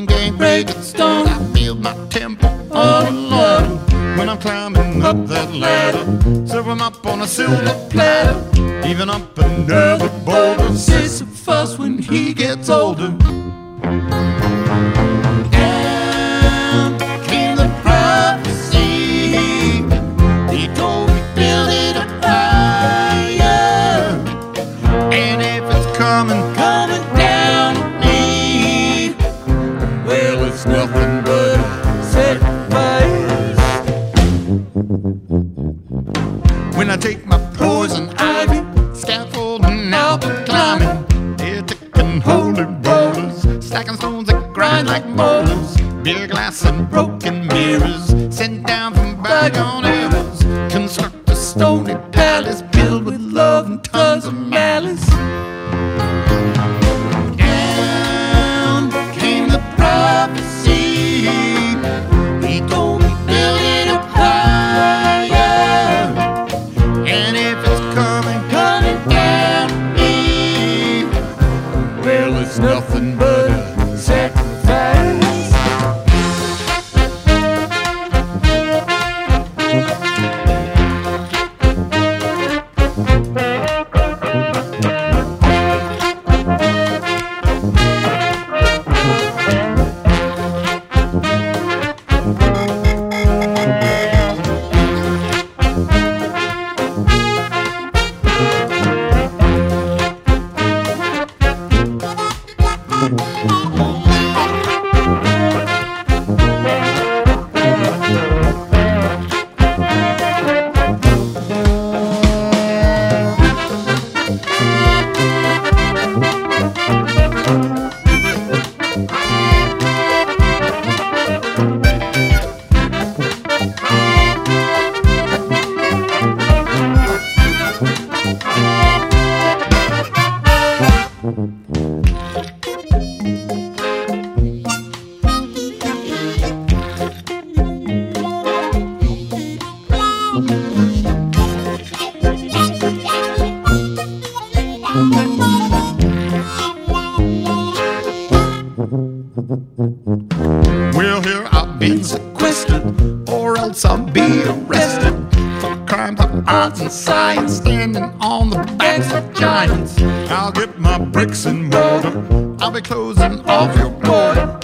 can't break the stone. I build my temple on Lord when I'm climbing up that ladder. Serve him up on a silver platter, even up another boulder. Sisyphus when he gets older. And came the prophecy. He told me build it up higher, and if it's coming down on me, well, it's nothing but sacrifice. When I take my poison ivy, scaffolding out and climbing, they're taking holy rollers, stacking stones that grind like molars, beer glass and broken mirrors sent down from bygone eras. Construct a stony palace filled with love and tons of malice. And came the prophecy. He told me build it up higher, and if it's coming down on me, well, it's nothing but a sacrifice. Well, here I've been sequestered, or else I'll be arrested for crimes of arts and science, standing on the backs of giants. I'll get my bricks and mortar, I'll be closing off your border.